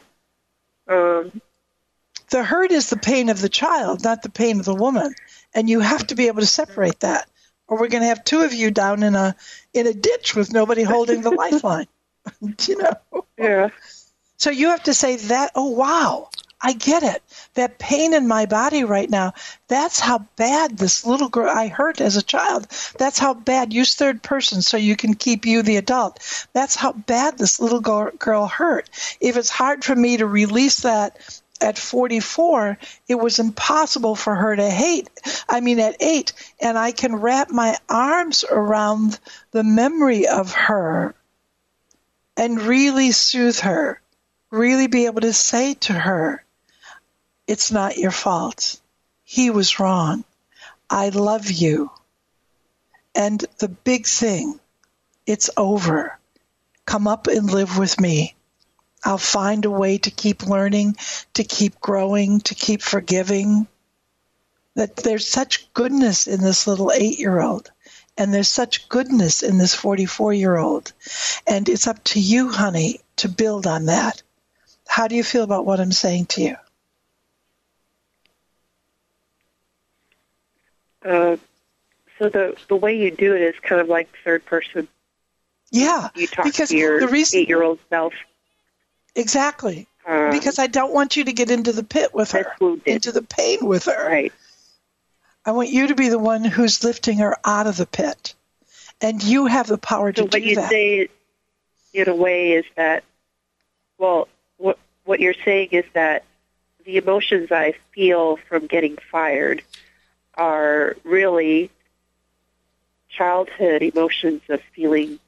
The hurt is the pain of the child, not the pain of the woman. And you have to be able to separate that, or we're going to have two of you down in a ditch with nobody holding the lifeline. You know? Yeah. So you have to say that, oh, wow, I get it. That pain in my body right now, that's how bad this little girl I hurt as a child. That's how bad, use third person so you can keep you the adult. That's how bad this little girl hurt. If it's hard for me to release that at 44, it was impossible for her to at 8, and I can wrap my arms around the memory of her and really soothe her, really be able to say to her, it's not your fault. He was wrong. I love you. And the big thing, it's over. Come up and live with me. I'll find a way to keep learning, to keep growing, to keep forgiving. That there's such goodness in this little 8-year-old, and there's such goodness in this 44-year-old. And it's up to you, honey, to build on that. How do you feel about what I'm saying to you? So the way you do it is kind of like third person. Yeah. You talk to your 8-year-old self. Exactly. Because I don't want you to get into the pit with her, into the pain with her. Right. I want you to be the one who's lifting her out of the pit. And you have the power to do that. So what you say, in a way, is that, well, what you're saying is that the emotions I feel from getting fired are really childhood emotions of feeling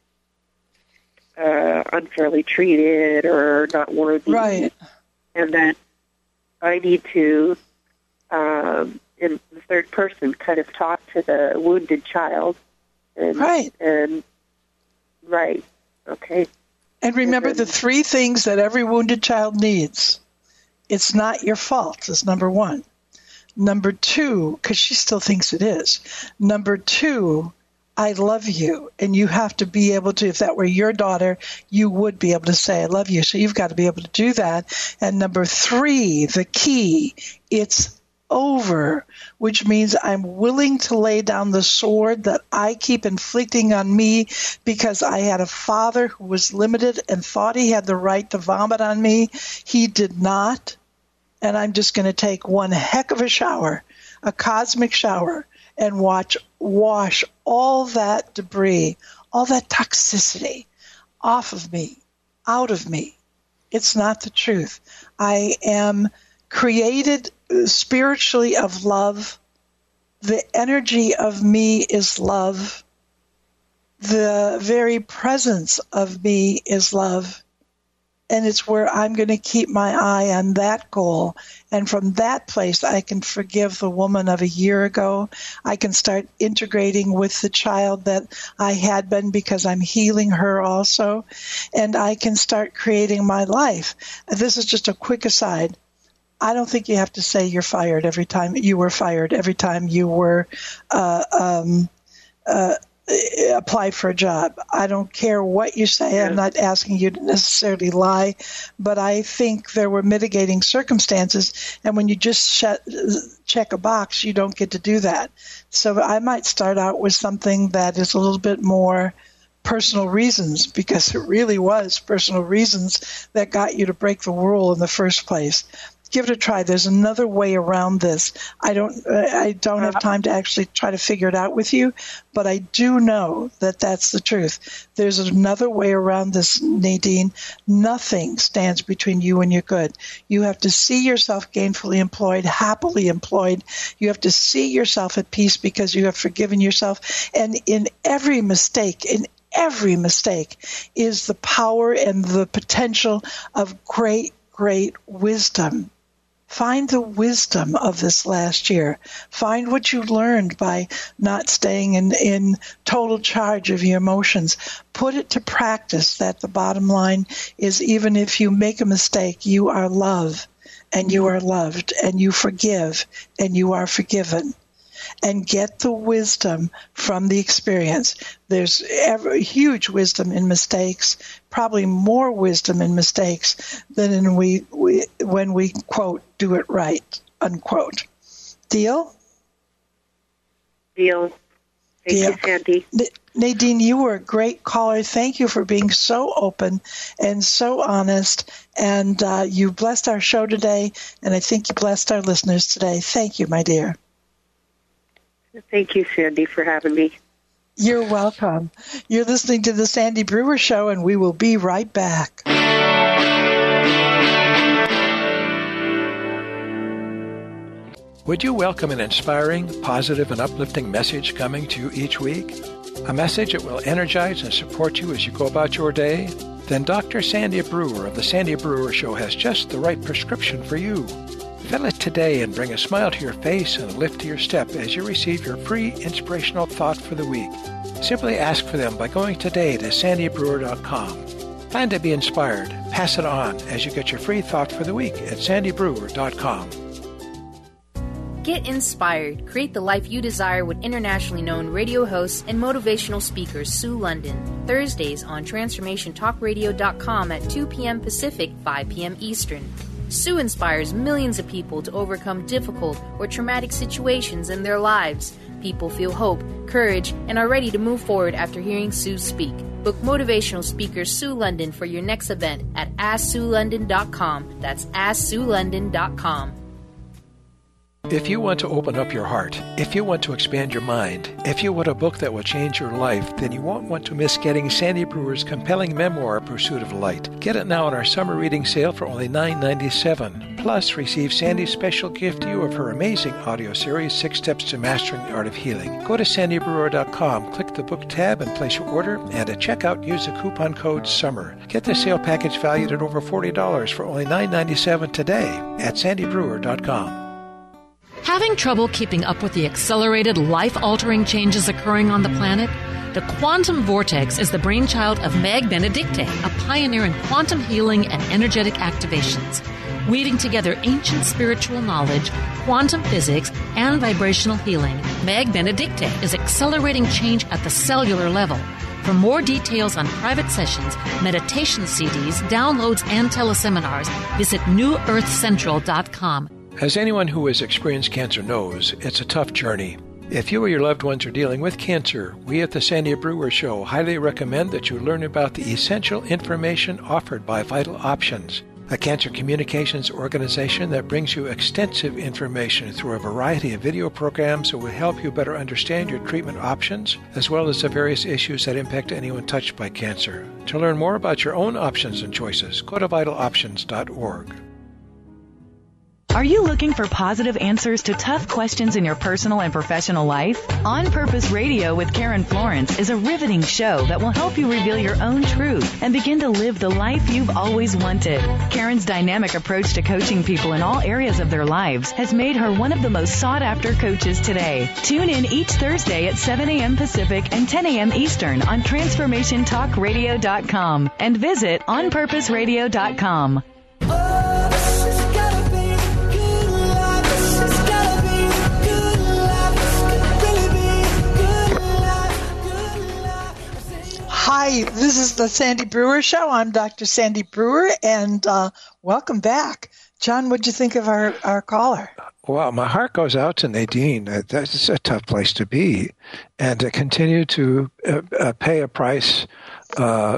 unfairly treated or not worthy. Right. And that I need to, in the third person, kind of talk to the wounded child. And, right. And, right. Okay. And remember the 3 things that every wounded child needs. It's not your fault, is number 1. Number 2, because she still thinks it is. Number 2, I love you. And you have to be able to, if that were your daughter, you would be able to say, I love you. So you've got to be able to do that. And number 3, the key, it's over, which means I'm willing to lay down the sword that I keep inflicting on me because I had a father who was limited and thought he had the right to vomit on me. He did not. And I'm just going to take one heck of a shower, a cosmic shower, and wash all that debris, all that toxicity off of me, out of me. It's not the truth. I am created spiritually of love. The energy of me is love. The very presence of me is love. And it's where I'm going to keep my eye on that goal. And from that place, I can forgive the woman of a year ago. I can start integrating with the child that I had been because I'm healing her also. And I can start creating my life. This is just a quick aside. I don't think you have to say you're fired every time you were fired, every time you were apply for a job. I don't care what you say. Yeah. I'm not asking you to necessarily lie, but I think there were mitigating circumstances, and when you just check a box, you don't get to do that. So I might start out with something that is a little bit more personal reasons, because it really was personal reasons that got you to break the rule in the first place. give it a try. There's another way around this. I don't have time to actually try to figure it out with you, but I do know that that's the truth. There's another way around this, Nadine. Nothing stands between you and your good. You have to see yourself gainfully employed, happily employed. You have to see yourself at peace because you have forgiven yourself. And in every mistake is the power and the potential of great, great wisdom. Find the wisdom of this last year. Find what you learned by not staying in total charge of your emotions. Put it to practice. That the bottom line is, even if you make a mistake, you are loved, and you are loved, and you forgive, and you are forgiven. And get the wisdom from the experience. There's huge wisdom in mistakes, probably more wisdom in mistakes than when we, quote, do it right, unquote. Deal? Deal. Thank you, Sandy. Nadine, you were a great caller. Thank you for being so open and so honest. And you blessed our show today, and I think you blessed our listeners today. Thank you, my dear. Thank you, Sandy, for having me. You're welcome. You're listening to The Sandy Brewer Show, and we will be right back. Would you welcome an inspiring, positive, and uplifting message coming to you each week? A message that will energize and support you as you go about your day? Then Dr. Sandy Brewer of The Sandy Brewer Show has just the right prescription for you. Fill it today and bring a smile to your face and a lift to your step as you receive your free inspirational thought for the week. Simply ask for them by going today to sandybrewer.com. Plan to be inspired. Pass it on as you get your free thought for the week at sandybrewer.com. Get inspired. Create the life you desire with internationally known radio hosts and motivational speaker Sue London. Thursdays on TransformationTalkRadio.com at 2 p.m. Pacific, 5 p.m. Eastern. Sue inspires millions of people to overcome difficult or traumatic situations in their lives. People feel hope, courage, and are ready to move forward after hearing Sue speak. Book motivational speaker Sue London for your next event at AskSueLondon.com. That's AskSueLondon.com. If you want to open up your heart, if you want to expand your mind, if you want a book that will change your life, then you won't want to miss getting Sandy Brewer's compelling memoir, Pursuit of Light. Get it now on our summer reading sale for only $9.97. Plus, receive Sandy's special gift to you of her amazing audio series, 6 Steps to Mastering the Art of Healing. Go to sandybrewer.com, click the book tab, and place your order, and at checkout, use the coupon code SUMMER. Get the sale package valued at over $40 for only $9.97 today at sandybrewer.com. Having trouble keeping up with the accelerated, life-altering changes occurring on the planet? The Quantum Vortex is the brainchild of Meg Benedicte, a pioneer in quantum healing and energetic activations. Weaving together ancient spiritual knowledge, quantum physics, and vibrational healing, Meg Benedicte is accelerating change at the cellular level. For more details on private sessions, meditation CDs, downloads, and teleseminars, visit newearthcentral.com. As anyone who has experienced cancer knows, it's a tough journey. If you or your loved ones are dealing with cancer, we at the Sandy Brewer Show highly recommend that you learn about the essential information offered by Vital Options, a cancer communications organization that brings you extensive information through a variety of video programs that will help you better understand your treatment options, as well as the various issues that impact anyone touched by cancer. To learn more about your own options and choices, go to vitaloptions.org. Are you looking for positive answers to tough questions in your personal and professional life? On Purpose Radio with Karen Florence is a riveting show that will help you reveal your own truth and begin to live the life you've always wanted. Karen's dynamic approach to coaching people in all areas of their lives has made her one of the most sought-after coaches today. Tune in each Thursday at 7 a.m. Pacific and 10 a.m. Eastern on TransformationTalkRadio.com and visit OnPurposeRadio.com. Hi, this is the Sandy Brewer Show. I'm Dr. Sandy Brewer, and welcome back. John, what'd you think of our caller? Well, my heart goes out to Nadine. That's a tough place to be. And to continue to pay a price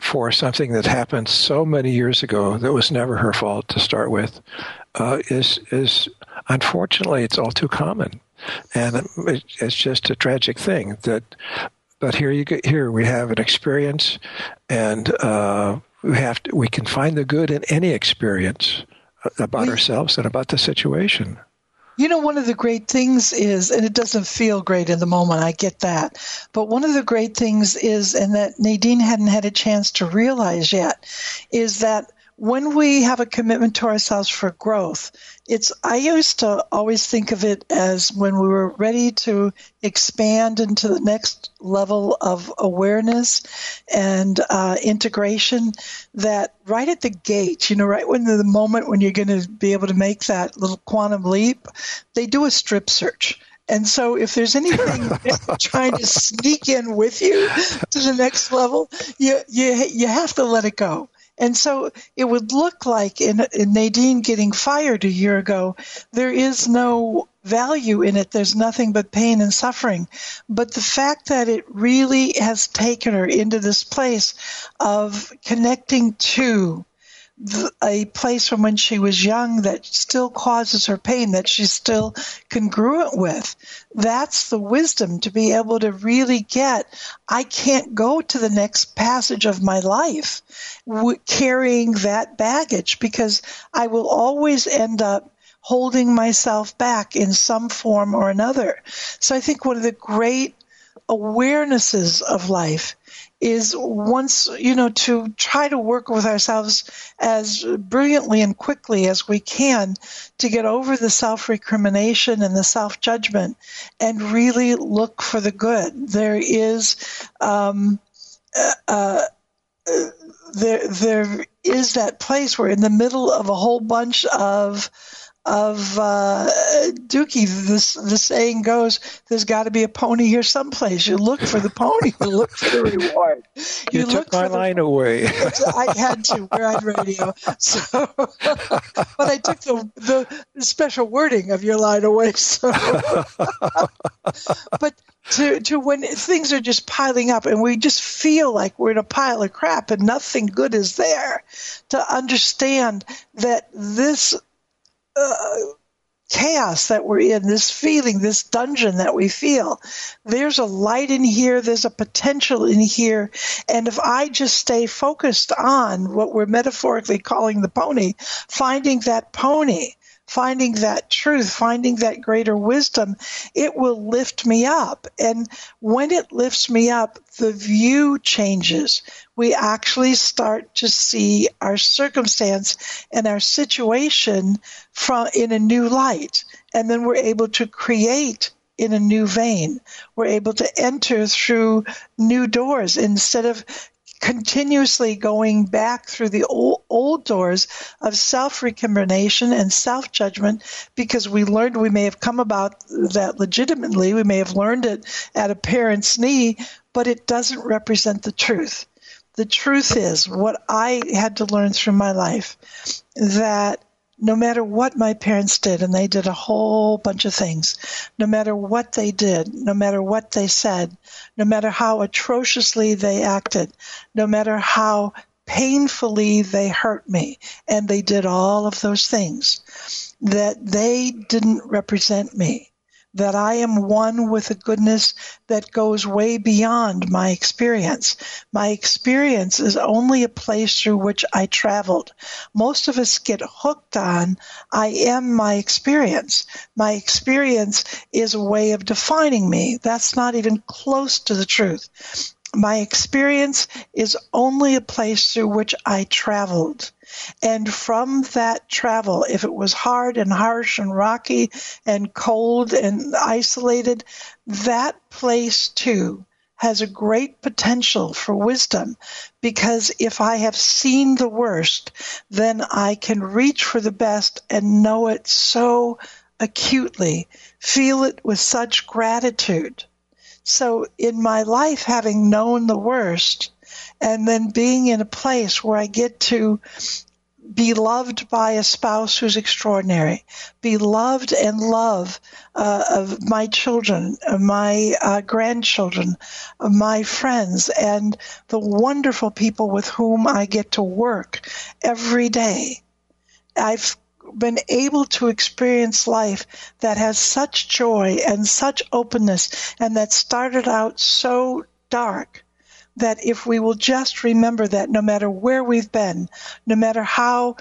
for something that happened so many years ago that was never her fault to start with is unfortunately, it's all too common. And it's just a tragic thing but here we have an experience, and we can find the good in any experience about ourselves and about the situation. You know, one of the great things is, and it doesn't feel great in the moment, I get that, but one of the great things is, and that Nadine hadn't had a chance to realize yet, is that when we have a commitment to ourselves for growth, I used to always think of it as when we were ready to expand into the next level of awareness and integration, that right at the gate, right when the moment when you're going to be able to make that little quantum leap, they do a strip search. And so if there's anything trying to sneak in with you to the next level, you have to let it go. And so it would look like in Nadine getting fired a year ago, there is no value in it. There's nothing but pain and suffering. But the fact that it really has taken her into this place of connecting to a place from when she was young that still causes her pain, that she's still congruent with. That's the wisdom to be able to really get. I can't go to the next passage of my life carrying that baggage, because I will always end up holding myself back in some form or another. So I think one of the great awarenesses of life is once, to try to work with ourselves as brilliantly and quickly as we can to get over the self-recrimination and the self-judgment and really look for the good. There is, there is that place where in the middle of a whole bunch of Dookie, the saying goes, there's got to be a pony here someplace. You look for the pony, you look for the reward. You took my line away. I had to. We're on radio. So, but I took the special wording of your line away. So, but to when things are just piling up and we just feel like we're in a pile of crap and nothing good is there, to understand that this chaos that we're in, this feeling, this dungeon that we feel, there's a light in here, there's a potential in here, and if I just stay focused on what we're metaphorically calling the pony, finding that truth, finding that greater wisdom, it will lift me up. And when it lifts me up, the view changes. We actually start to see our circumstance and our situation in a new light. And then we're able to create in a new vein. We're able to enter through new doors instead of continuously going back through the old doors of self-recrimination and self-judgment, because we learned, we may have come about that legitimately, we may have learned it at a parent's knee, but it doesn't represent the truth. The truth is what I had to learn through my life, that no matter what my parents did, and they did a whole bunch of things, no matter what they did, no matter what they said, no matter how atrociously they acted, no matter how painfully they hurt me, and they did all of those things, that they didn't represent me, that I am one with a goodness that goes way beyond my experience. My experience is only a place through which I traveled. Most of us get hooked on, I am my experience. My experience is a way of defining me. That's not even close to the truth. My experience is only a place through which I traveled. And from that travel, if it was hard and harsh and rocky and cold and isolated, that place too has a great potential for wisdom, because if I have seen the worst, then I can reach for the best and know it so acutely, feel it with such gratitude. So in my life, having known the worst and then being in a place where I get to be loved by a spouse who's extraordinary, be loved and love of my children, my grandchildren, my friends, and the wonderful people with whom I get to work every day. I've been able to experience life that has such joy and such openness, and that started out so dark, that if we will just remember that no matter where we've been, no matter how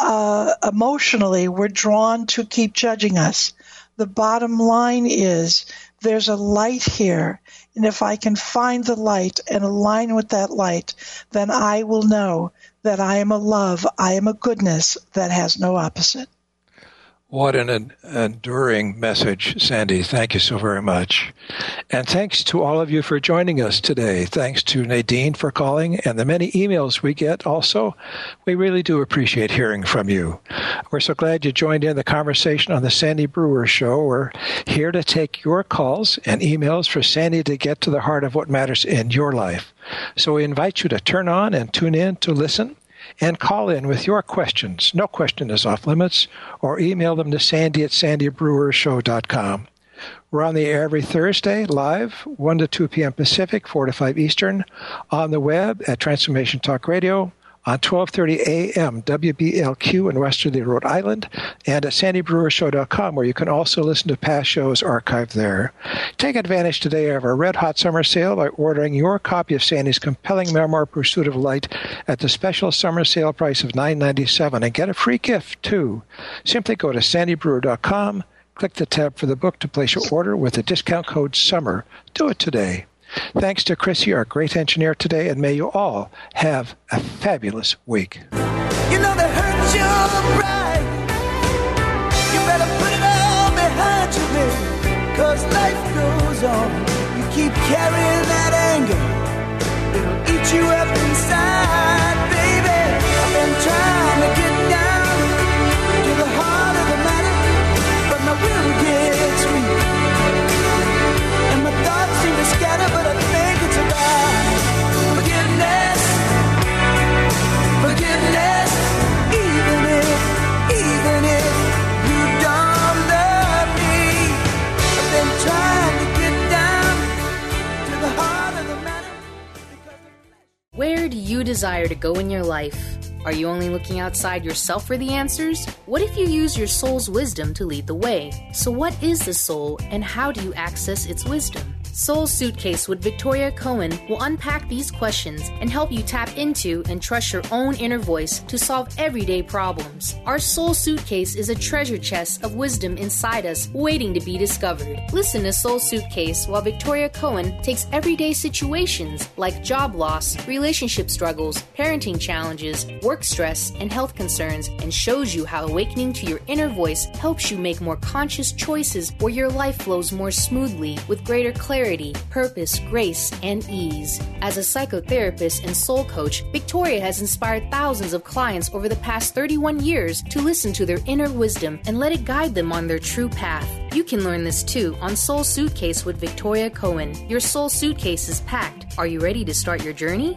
emotionally we're drawn to keep judging us, the bottom line is there's a light here. And if I can find the light and align with that light, then I will know that I am a love, I am a goodness that has no opposite. What an enduring message, Sandy. Thank you so very much. And thanks to all of you for joining us today. Thanks to Nadine for calling and the many emails we get also. We really do appreciate hearing from you. We're so glad you joined in the conversation on the Sandy Brewer Show. We're here to take your calls and emails for Sandy to get to the heart of what matters in your life. So we invite you to turn on and tune in to listen, and call in with your questions. No question is off limits, or email them to Sandy at sandybrewershow.com. We're on the air every Thursday, live, 1 to 2 p.m. Pacific, 4 to 5 Eastern, on the web at Transformation Talk Radio, on 1230 a.m. WBLQ in Westerly, Rhode Island, and at sandybrewershow.com, where you can also listen to past shows archived there. Take advantage today of our Red Hot Summer Sale by ordering your copy of Sandy's compelling memoir, Pursuit of Light, at the special summer sale price of $9.97, and get a free gift, too. Simply go to sandybrewer.com, click the tab for the book to place your order with the discount code SUMMER. Do it today. Thanks to Chrissy, our great engineer today, and may you all have a fabulous week. You know they hurt your pride. You better put it all behind you, baby. 'Cause life goes on. You keep carrying that anger. It'll eat you up inside, baby. I've been trying to get down to the heart of the matter, but my will gets weak. And my thoughts seem to scatter, but I think it's about forgiveness. Forgiveness, even if you don't love me. I've been trying to get down to the heart of the matter. Where do you desire to go in your life? Are you only looking outside yourself for the answers? What if you use your soul's wisdom to lead the way? So what is the soul, and how do you access its wisdom? Soul Suitcase with Victoria Cohen will unpack these questions and help you tap into and trust your own inner voice to solve everyday problems. Our Soul Suitcase is a treasure chest of wisdom inside us waiting to be discovered. Listen to Soul Suitcase while Victoria Cohen takes everyday situations like job loss, relationship struggles, parenting challenges, work stress, and health concerns, and shows you how awakening to your inner voice helps you make more conscious choices where your life flows more smoothly with greater clarity, purpose, grace, and ease. As a psychotherapist and soul coach, Victoria has inspired thousands of clients over the past 31 years to listen to their inner wisdom and let it guide them on their true path. You can learn this too on Soul Suitcase with Victoria Cohen. Your soul suitcase is packed. Are you ready to start your journey?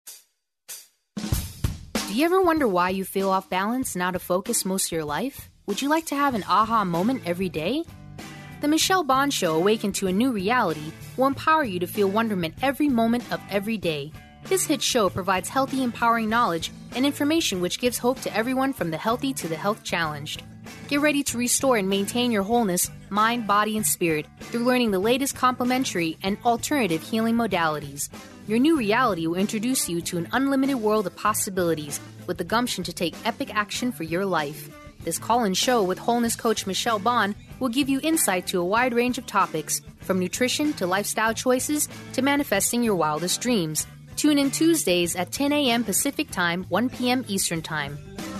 Do you ever wonder why you feel off balance and out of focus most of your life? Would you like to have an aha moment every day? The Michelle Bond Show, Awaken to a New Reality, will empower you to feel wonderment every moment of every day. This hit show provides healthy, empowering knowledge and information which gives hope to everyone from the healthy to the health challenged. Get ready to restore and maintain your wholeness, mind, body, and spirit through learning the latest complementary and alternative healing modalities. Your new reality will introduce you to an unlimited world of possibilities with the gumption to take epic action for your life. This call-in show with wholeness coach Michelle Bond will give you insight to a wide range of topics, from nutrition to lifestyle choices to manifesting your wildest dreams. Tune in Tuesdays at 10 a.m. Pacific Time, 1 p.m. Eastern Time.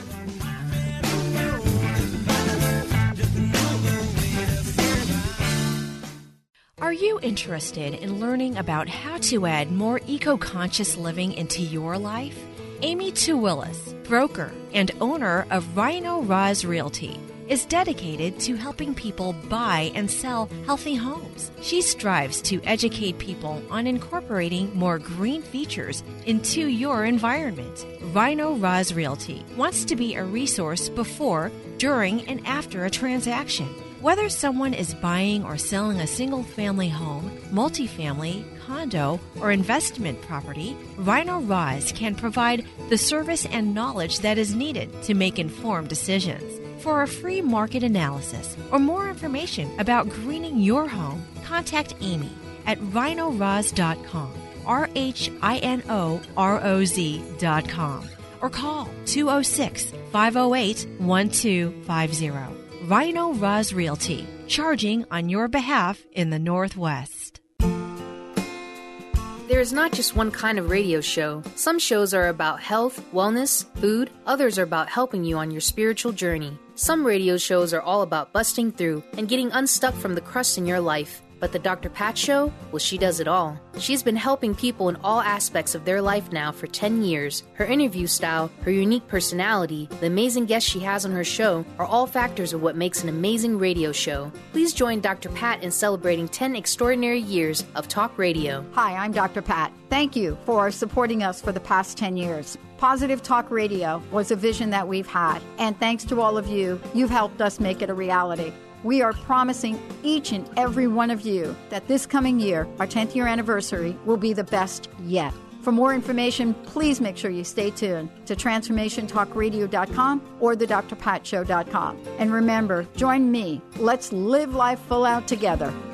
Are you interested in learning about how to add more eco-conscious living into your life? Amy Tu Willis, broker and owner of Rhino Roz Realty, is dedicated to helping people buy and sell healthy homes. She strives to educate people on incorporating more green features into your environment. Rhino Roz Realty wants to be a resource before, during, and after a transaction. Whether someone is buying or selling a single-family home, multifamily, condo, or investment property, Rhino Roz can provide the service and knowledge that is needed to make informed decisions. For a free market analysis or more information about greening your home, contact Amy at rhinoroz.com, RHINOROZ.com, or call 206-508-1250. Rhino Roz Realty, charging on your behalf in the Northwest. There is not just one kind of radio show. Some shows are about health, wellness, food. Others are about helping you on your spiritual journey. Some radio shows are all about busting through and getting unstuck from the crust in your life. But the Dr. Pat Show? Well, she does it all. She's been helping people in all aspects of their life now for 10 years. Her interview style, her unique personality, the amazing guests she has on her show are all factors of what makes an amazing radio show. Please join Dr. Pat in celebrating 10 extraordinary years of talk radio. Hi, I'm Dr. Pat. Thank you for supporting us for the past 10 years. Positive Talk Radio was a vision that we've had, and thanks to all of you, you've helped us make it a reality. We are promising each and every one of you that this coming year, our 10th year anniversary, will be the best yet. For more information, please make sure you stay tuned to TransformationTalkRadio.com or thedrpatshow.com. And remember, join me. Let's live life full out together.